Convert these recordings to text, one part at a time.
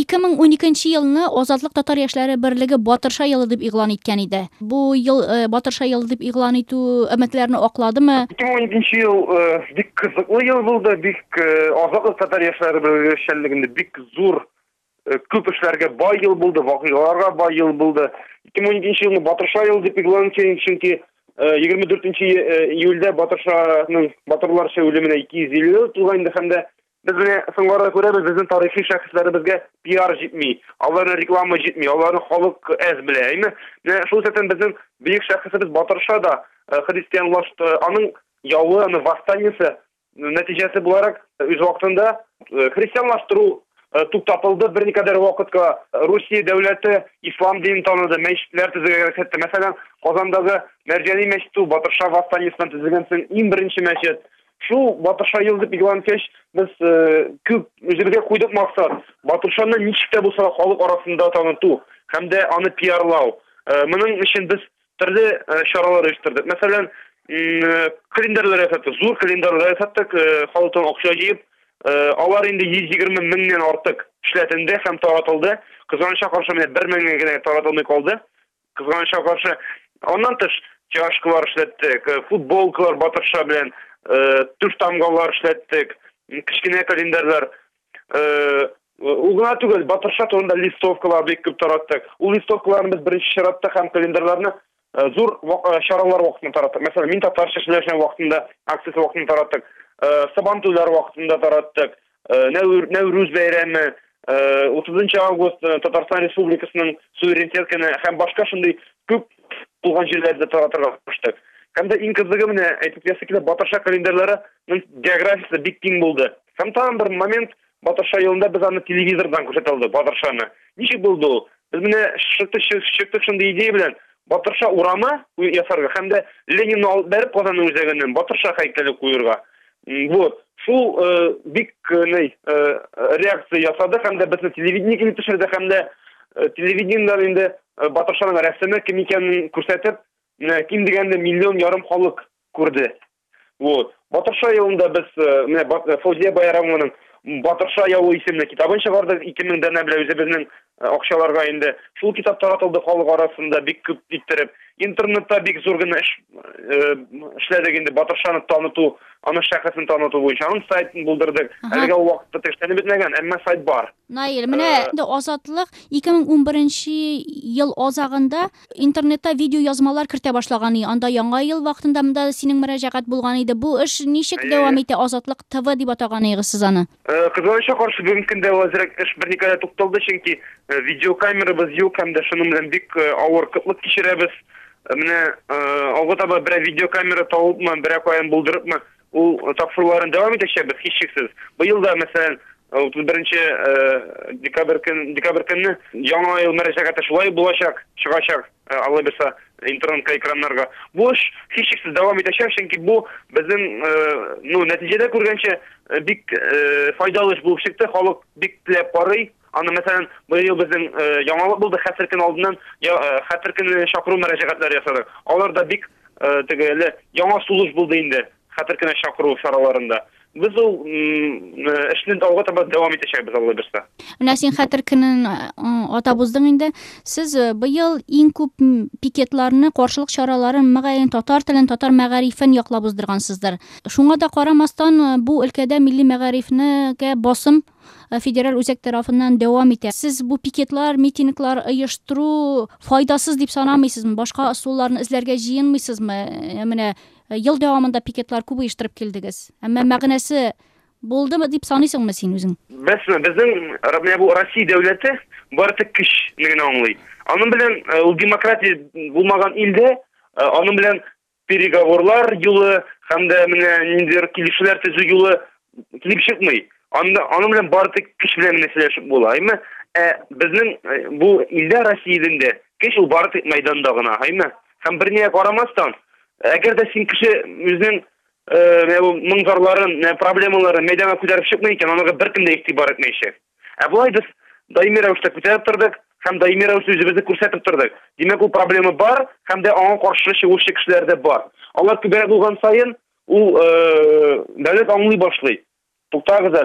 2012 yılını Ozodlik Tatar Yoshlar birligi Botirsha yili deb e'lon etgan edi. Bu yil Botirsha yili deb e'lon etuv umidlarni oqladimi? 2012 yıl bik kızıklı yıl buldu. Bik Ozodlik Tatar Yoshlar birligi işçiliginde bik zo'r ko'p ishlarga boy yil buldu, voqealarga boy yil buldu. 2012 yılını Botirsha yili deb e'lon etgan, chunki 24-iyulda Botirsha'nın Batirlarcha o'limine 250 yıl to'lgandi hamda biz so'nglara ko'ra bizning tarixiy shaxslarımizga PR jetmey, onlarning reklama jetmey, onlarni xalq az bilaymi. Shu sababdan bizning buyuk shaxsimiz Botirsha'da xristianlaştı. Onun yağı, onun vastaniyasi natijasi bo'larak o'z vaqtida xristianlaştırу to'xtatildi. Bir neqadar vaqtga Rossiya davlati islom dinini tanıdı, mescitlar tuzishga ketdi. Masalan, Qozondagi Marjaniy masjidi Botirsha vastaniyasidan tuzilgan eng birinchi masjid. Şu Botirsha yılı deb e'lon etgach, biz ko'p o'zimizga qo'ydik maqsad. Botirshani nechta bo'lsa xalq orasida tanıtу hamda uni PRlaw. Buning uchun biz turli choralar uyushtirdik. Masalan, kalendarlar yaratdik, zo'r kalendarlar yaratdik, xalqdan o'xsha yeyib, ular endi 120 mingdan ortiq ishlatildi ham taratildi. Qizg'onishga qarshi 1 mingga taratilmay qoldi. Qizg'onishga qarshi ondan tış joshqalar ishlatdik, futbolkalar Botirsha bilan tush tamg'alar ishlatdik, kichkina kalendarlar. Ug'na tugul Botirsha to'g'rida listovkalar ko'p taratdik. U listovkalarni biz birinchi sharoitda ham kalendarlarni zo'r choralar vaqtida taratdik. Masalan, men Tatarcha ishlagan vaqtida, aksiyasi vaqtida taratdik. Sabantular vaqtida taratdik. Navruz bayrami, 30-avgust Tatarstan Respublikasining suverenitetini ham boshqa shunday ko'p bo'lgan yerlarda taratib qo'shdik. Hamda eng qizig'i mana aytib bersak, Botirsha kalendarlari geografiyasi big keng bo'ldi. Ham tam bir moment Botirsha yilida biz uni televizordan ko'rsatildi Botirshani. Nechik bo'ldi? Biz mana shirtib shunday ideya bilan Botirsha urama yasarga hamda Leninni olib berib Qozon o'zagidan Botirsha haykali qo'yirga. Bu shu big reaksiya yasadi hamda bizni televideniyaga yetishtirdi hamda televideniyadan endi Botirshaning rasmi kim ekanini ko'rsatib, kim deganda 1,5 million xalq ko'rdi. Вот. Botirsha yilida biz Fawziya Bayramovaning Botirsha yo'li ismli kitobini chiqardik 2000 dan beri o'zimizning oqshalarga endi shu kitob taratildi xalq orasida bek ko'p bitirib internetda bek zo'rgina ishladik endi Botirshani tanıtу, ana shaxsini tanıtу bo'yicha onun saytini bildirdik. Haliga u vaqtda tekshirib bitmagan, ammo sayt bor. Nayil, mana endi Ozodlik 2011-yil ozag'ida internetda video yozmalar kirita boshlagan edi. Unda yangi yil vaqtida bunda sening murojaat bo'lgan edi. Bu ish nechik davom etdi? Ozodlik TV deb atagan edingiz siz uni. Qizg'onishga qarshi bugungi kunda vazirlik ish bir necha to'xtaldi, chunki video kameramiz yo'q hamda shuning bilan bek og'ir qitlik kechiramiz. Mana avvalo bir video kamera topibman, bir qo'yib bo'ldiribman. U topshiriqlarni davom etishimiz hech cheksiz. Bu yilda masalan 31 dekabr kuni yangi yil murojaati shulay bo'lacak, chiqacak. Alloh bersa internet ekranlarga. Bu ish hech cheksiz davom etishar, chunki bu bizning natijada ko'rgancha bek foydali bo'lib chiqdi. Xalq bek tilab qo'ray. Ana masalan bu yil bizning yangilik bo'ldi, xatirkin oldindan xatirkin chaqiruv murojaatlari yasadik. Ularda bek tegeli yangi sulush bo'ldi endi xatirkin chaqiruv charalarında. Biz o ishni albatta davom etishimiz Alloh bersa. Mana sen xatirkinin otabuzding endi siz bu yil eng ko'p piketlarni, qarshilik choralarini mag'ayin tatar tilini, tatar ma'rifini yoqlab uzdirgansizdir. Shunga da qaramasdan bu o'lkada milliy ma'rifniga bosim federal o'zak tarafidan davom etadi. Siz bu piketlar, mitinglar uyushtiruv foydasiz deb sanamaysizmi? Boshqa usullarni izlarga jiyinmaysizmi? Mana yil davomida piketlar ko'p uyushtirib keldingiz. Ammo ma'nosi bo'ldimi deb sanaysizmi sen o'zing? Bizning bu Rossiya davlati barcha kishini anglaydi. Onun bilan u demokratiya bo'lmagan ilda, onun bilan переговорlar yo'li hamda mana nindir kelishuvlar tuzu yo'li kelib chiqmaydi. Onun bilan barcha kish bilan masalashib bo'ladimi? Bizning bu ilda Rossiyada kish u barcha maydondagina, haymi? Ham bir niyat qaramasdan agar da sen kishi o'zining mung'arlarin, problemalarini maydonga ko'tarib chiqmay ekan, ularga bir kimda e'tibor etmaydi. Bo'lay biz doimiy ravishda ko'tarib turdik, ham doimiy ravishda o'zimizni ko'rsatib turdik. Demak, u problema bor, hamda ong'a qarshi o'sha kishilarda bor. Ular ko'proq bo'lgan sayin u davlat anglay boshlaydi. To'xtag'iz hali.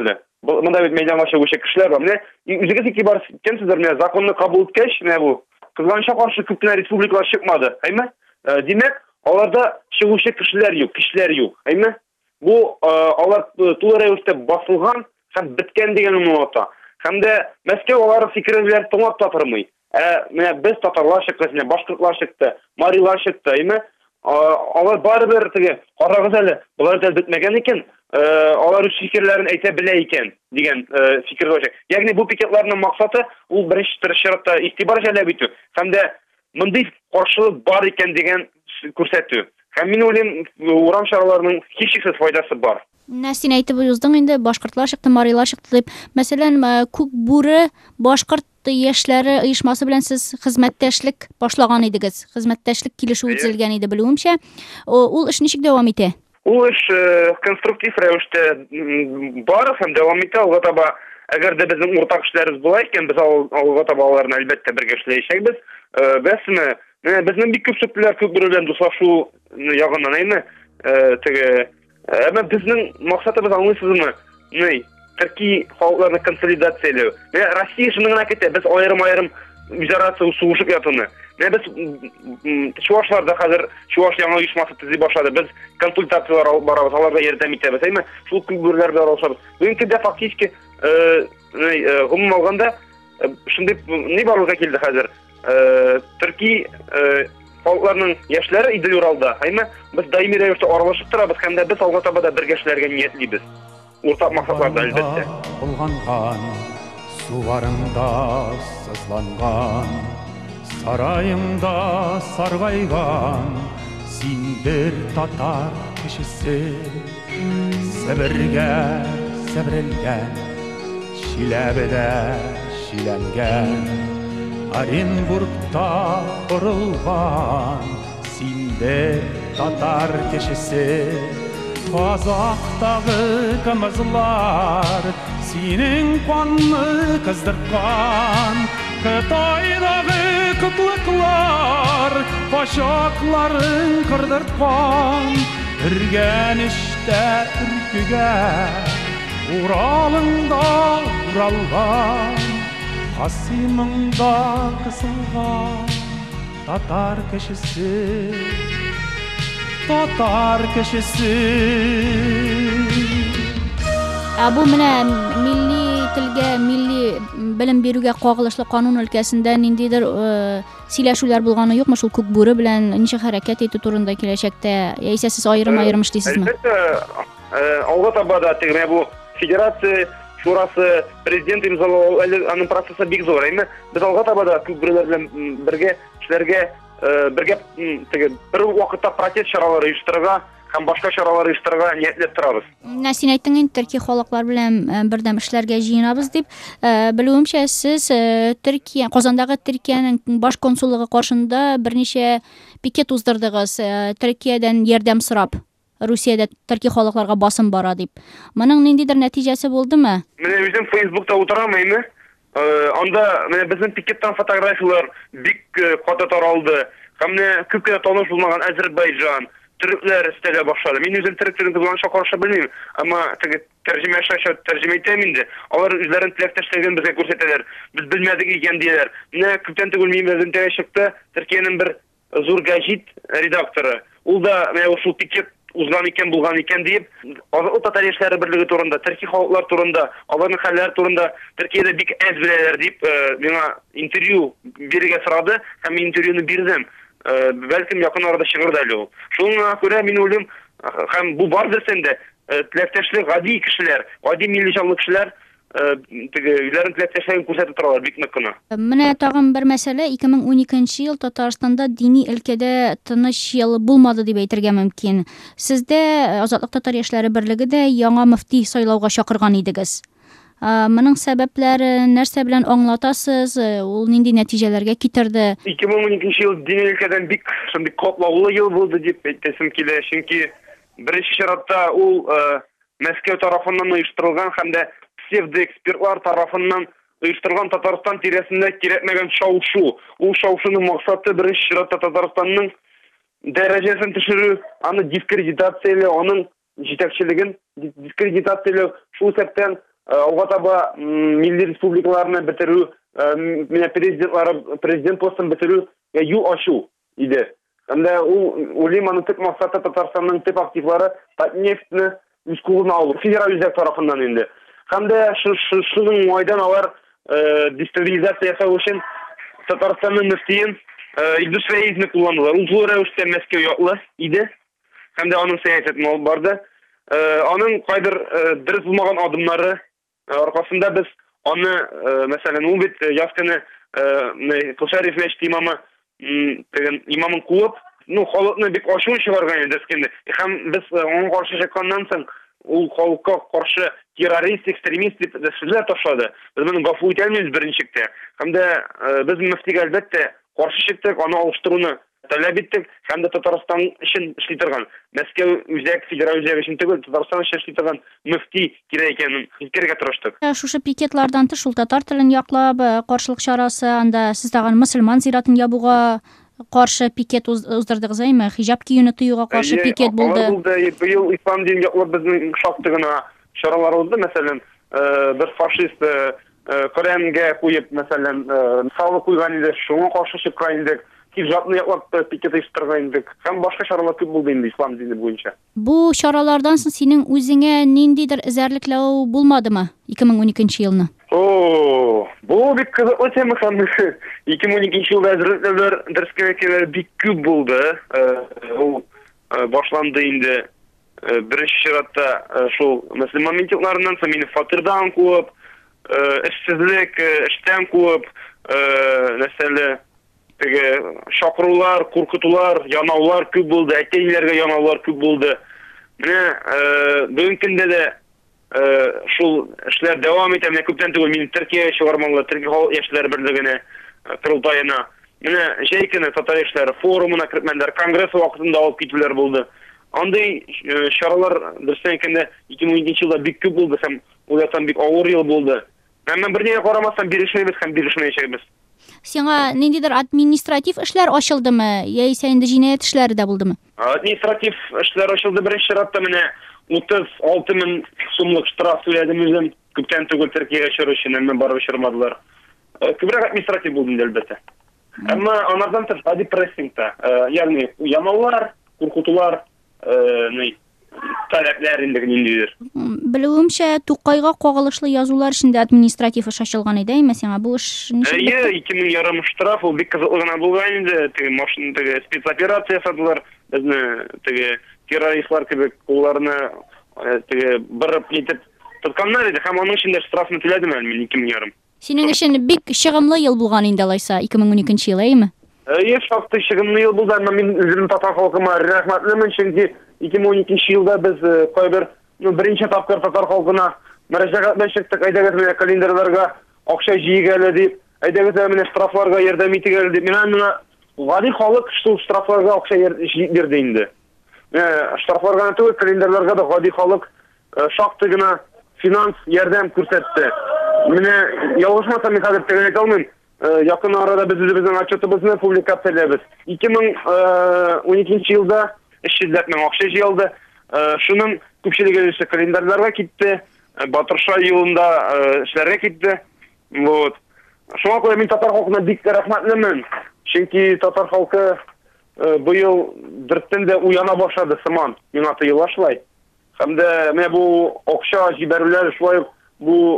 мындай мейданга чыгуучу кишилер бар. Мына үзүңүз икибар экенсиздер, мына законду кабыл эткеч, мына бу кызганычка каршы көптөгөн республикалар чыкмады, айма? Демек, аларда чыгуучу кишилер юк, айма? Бу алар тулы рәвештә басылган һәм биткән деген уната. Һәм дә Мәскәү аларның фикерләрен тыңлап та тормый. Менә без татарлар чыкты, башкортлар чыкты, марилар чыкты, әйме? Алар барыбер теге карагыз әле, булар да бетмәгән икән, алар үз фикерләрен әйтә белә икән дигән фикер бар. Ягъни бу пикетларның максаты ул беренче чиратта игътибар җәлеп итү һәм дә мондый каршылык бар икән дигән күрсәтү. Һәм мин уйлыйм, урам чараларының һичшиксез файдасы бар. Син әйтеп уздың инде, башкортлар чыкты, марилар чыкты дип. Мәсәлән, Күк бүре башкорт яшьләре оешмасы белән сез хезмәттәшлек башлаган идегез. Хезмәттәшлек килешү үтелгән иде, белүемчә. Ул эш ничек дәвам итә? Ул эш конструктив рәвештә бар һәм дәвам итә. Алга таба, әгәр дә безнең уртак эшләребез була икән, без алга таба аларны әлбәттә бергә эшләячәкбез. Бәсме, менә безнең бик күп сүпләр күк бүре белән дуслашу ягыннан, әйме? Теге Әмма безнең максатыбыз аңлыйсызмы? Төрки халыкларны консолидацияләү. Россия шуны гына көтә, без аерым-аерым үзара сугышып ятуны. Без чуашларда хәзер чуаш яңа оешмасы төзи башлады. Без консультациялар алып барабыз, аларга ярдәм итәбез, әйме? Шул күберләр белән алышабыз. Бүгенге дә фактически гомум алганда шундый ни барлыкка килде хәзер. Төрки халыкларның яшьләре Идел Уралда, әйме? Без даими рәвештә аралашып торабыз һәм дә без алга таба да бергә эшләргә ниятлибез. Уртак максатларда әлбәттә. Булганган, суларыңда сызланган, сарайыңда саргайган, син бер татар кешесе, Себергә себрелгән, Чиләбедә чиләнгән, Оренбургта корылган, синде татар кешесе, Казактагы кымызлар, синең канны кыздырткан, Кытайдагы кытлыклар, пачакларын кырдырткан, үргәнештә үркүгә, Уралыңда уралган, Касимыңда кысылган, татар кешесе, татар кешесе. Бу менә милли телгә, милли белем бирүгә кагылышлы канун өлкәсендә ниндидер сөйләшүләр булганы юкмы шул Күк бүре белән ничек хәрәкәт итү турында киләчәктә? Яисә сез аерым-аерым эшлисезме? Әлбәттә, алга таба да теге бу федерация шурасы президент имзалау аның процессы бик зур, әйме? Без алга таба да Күк бүреләр белән бергә эшләргә, бергә теге бер вакытта протест чаралары оештырырга һәм башка чаралар оештырырга ниятләп торабыз. Син әйттең инде, төрки халыклар белән бердәм эшләргә җыенабыз дип. Белүемчә, сез Төркия, Казандагы Төркиянең баш консуллыгы каршында берничә пикет уздырдыгыз, Төркиядән ярдәм сорап. Русиядә төрки халыкларга басым бара дип. Моның ниндидер нәтиҗәсе булдымы? Менә үзем Facebook'та утырам, әйме? Анда менә безнең пикеттан фотографиялар бик каты таралды. Һәм менә күп кенә таныш булмаган Азәрбайҗан, төрекләр өстәлә башлады. Мин үзем төрек телен кызганча каршы белмим, әмма теге тәрҗемә итәм инде. Алар үзләрен теләктәшлеген безгә күрсәтәләр. Без белмәдек икән дияләр. Менә күптән түгел минем чыкты Төркиянең бер зур гәҗит редакторы. Ул да менә шул пикет узган икән, булган икән дип, Азатлык татар яшьләре берлеге турында, төрки халыклар турында, аларның хәлләре турында Төркиядә бик әз беләләр дип, миңа интервью бирергә сорады, һәм мин интервьюны бирдем. Бәлкем якын арада чыгыр да әле ул. Шуңа күрә мин уйлыйм, һәм бу бардыр сендә, теләктәшлек гади кешеләр, гади милли җанлы кешеләр теге үзләрен теләктәшлеген күрсәтеп торалар бик нык кына. Менә тагын бер мәсьәлә, 2012 ел Татарстанда дини өлкәдә тыныч ел булмады дип әйтергә мөмкин. Сездә Азатлык татар яшьләре берлеге дә яңа мөфти сайлауга чакырган идегез. Моның сәбәпләре нәрсә белән аңлатасыз? Ул нинди нәтиҗәләргә китерде? 2012 ел дини өлкәдән бик шундый катлаулы ел булды дип әйтәсем килә, чөнки беренче чиратта ул Мәскәү тарафыннан оештырылган һәм дә псевдоэкспертлар тарафыннан оештырылган Татарстан тирәсендә кирәкмәгән шау-шу. Ул шау-шуның максаты беренче чиратта Татарстанның дәрәҗәсен төшерү, аны дискредитацияләү, аның җитәкчелеген дискредитацияләү, шул сәптән алга таба милли республикаларны бетерү, менә президент постын бетерү юл ачу иде. Һәм дә ул Лиманның төп максаты Татарстанның төп активлары Татнефтьне үз кулына алу, федераль үзәк тарафыннан инде. Һәм дә шуның майдан алар дестабилизация ясау өчен Татарстанның мөфтиен Илдус Фәизне кулландылар. Ул зур рәвештә Мәскәү яклы иде. Һәм дә аның сәясәтен алып барды. Аның кайдыр дөрес булмаган адымнары аркасында без аны, мәсәлән, ул бит ясканы Кошарев мәчете имамын куып, халыкны бик ачуын чыгарган иде дискенде. Һәм без аңа каршы чыкканнан соң ул халыкка каршы террорист, экстремист дип сүзләр ташлады. Без моны гафу итә алмыйбыз беренчектә. Һәм дә без мөфтигә әлбәттә каршы чыктык, аны алыштыруны таләп иттек. Һәм дә Татарстан өчен эшли торган, Мәскәү үзәк, федераль үзәк өчен түгел, Татарстан өчен эшли торган мөфти кирәк икәнен җиткерергә тырыштык. Шушы пикетлардан тыш ул татар телен яклап каршылык чарасы, анда сез тагын мөселман зиратын ябуга каршы пикет уздырдыгыз, әйме? Хиҗаб киюне тыюга каршы пикет булды. Быел ислам динен яклап безнең шактый гына чаралар узды. Мәсәлән, бер фашист Коръәнгә куеп, мәсәлән, салу куйган иде, шуңа каршы чыккан идек. Хиҗабны яклап пикет оештырган идек. Һәм башка чаралар күп булды инде ислам дине буенча. Бу чаралардан соң синең үзеңә ниндидер эзәрлекләү булмадымы 2012 елны? Бу бик кызыклы тема һәм 2012 елда әзерләүләр дөрескә бик күп булды. Ул башланды инде. Беренче чиратта шул мөселман митингларыннан соң мине фатирдан куып, эшсезлек, эштән куып, мәсәлән, шакырулар, куркытулар, янаулар күп булды, әтәйләргә янаулар күп булды. Менә бүген көндә дә шул эшләр дәвам итә. Менә күптән түгел мин Төркиягә чыгармалар, Төркия халык яшьләре берлегенә курултаена. Менә җәй көне татар яшьләре форумына кертмәннәр, конгресс вакытында алып китүләр булды. Андый чаралар дөрестән әйткәндә 2012 елда бик күп булды һәм ул яктан бик авыр ел булды. Әмма бернигә карамастан бирешмәйбез һәм бирешмәячәкбез. Сиңа ниндидер административ эшләр ачылдымы, яисә инде җинаять эшләре дә булдымы? Административ эшләр ачылды. Беренче чиратта менә 36,000 сумлык штраф түләдем үзем. Күптән түгел Төркиягә чыгыр өчен, әмма барып чыгырмадылар. Күбрәк административ булды инде әлбәттә. Әмма анардан тыш ади прессингта, ягъни ямаулар, куркытулар, таләпләр инде ниндидер. Белүемчә, Тукайга кагылышлы язулар өчен дә административ эш ачылган иде, мәсәлән, бу эш ничек? 2000 ярым штраф, ул бик кызыклы гына булган инде. Машина спецоперация ясадылар. Безне террористлар кебек кулларны бырып итеп тотканнар иде. Һәм аның өчен дә штрафны түләдем мин 2000 ярым. Синең өчен бик чыгымлы ел булган инде алайса 2012 ел, әйме? Шактый чыгымлы ел булды, әмма мин үзем татар халкыма рәхмәтлемен, чөнки 2012 елда без кайбер беренче тапкыр татар халкына мөрәҗәгать чыктык, әйдәгез менә календарьларга акча җыйгәле дип, әйдәгез менә штрафларга ярдәм итегәле дип. Менә гади халык шул штрафларга акча бирде инде. Штрафларга түгел, календарьларга да гади халык шактый гына финанс ярдәм күрсәтте. Менә ялгышмасам мин хәзер тәгәрәк алмыйм. Якын арада без үзебезнең отчетыбызны публикацияләбез. 2012 елда 300 мең акча җыелды. Шуның күпчелеге исә календарьларга китте, Батырша елында эшләргә китте. Вот. Шуңа күрә мин татар халкына бик рәхмәтлемен. Чөнки татар халкы быел дөрестән дә уяна башлады сыман. Миңа тоела шулай. Һәм дә менә бу акча җибәрүләр шулай бу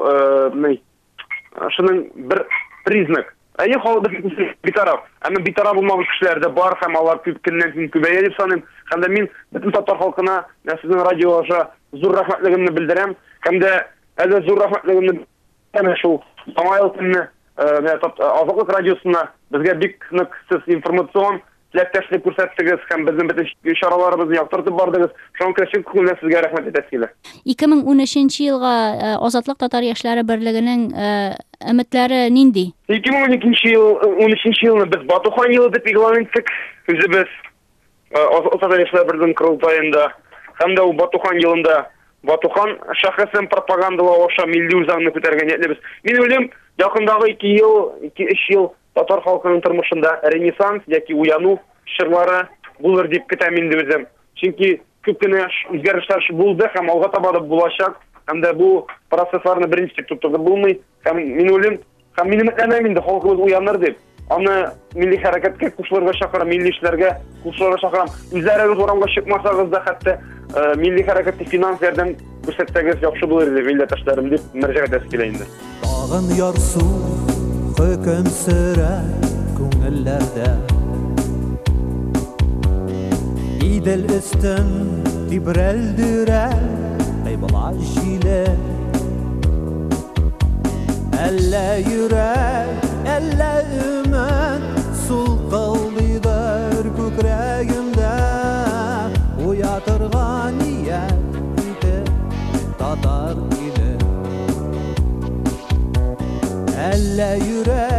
шуның бер признак. Әйе, халык битараф. Әмма битараф булмаган кешеләр дә бар һәм алар күп көннән-көн күбәя дип саныйм. Һәм дә мин бөтен татар халкына сезнең радиога зур рәхмәтлегемне белдерәм. Һәм дә әле зур рәхмәтлегемне әнә шул Самайл көнне Азатлык радиосына безгә бик нык сез информацион теләктәшлек күрсәттегез һәм безнең бөтен чараларыбызны яктыртып бардыгыз. Шуның өчен күңелдән сезгә рәхмәт итәм килә. 2013 елга Азатлык татар яшьләре берлегенең өметләре нинди? 2013 елны без Батухан елы дип игълан иттек. Үзебез Азатлык яшьләре берлегенең курултаенда һәм дә ул Батухан елында Батухан шәхесен пропагандалау аша милли үзаңны күтәргән ниятебез. Мин уйлыйм, якындагы 2-3 ел татар халкының тормышында ренессанс яки уяну чырлары булыр дип көтәм инде үзем. Чөнки күп кенә үзгәрешләр булды һәм алга таба да булачак. hem de bu proseslerini birinci tutturdu bulmay. Hem men oyluyum, hem meni ümitlenmeyim de halkımız uyanır dep. Ana milli hareketke kuşlarga şakaram, milli işlerge kuşlarga şakaram. Üzeriniz oramga çıkmasağız da hatta milli hareketli finans yerden görsetseniz yaxşı bulur dep milletaşlarım dep mercek edeskileyindi. Dağın yarsu hüküm sürer köngüllerde İdel üstün tibreldirer Kaybolaş ile Elle yürek, elle ümit Sul kaldıdır kükreyimde Uyatırgan niyet idi Tatar ile Elle yürek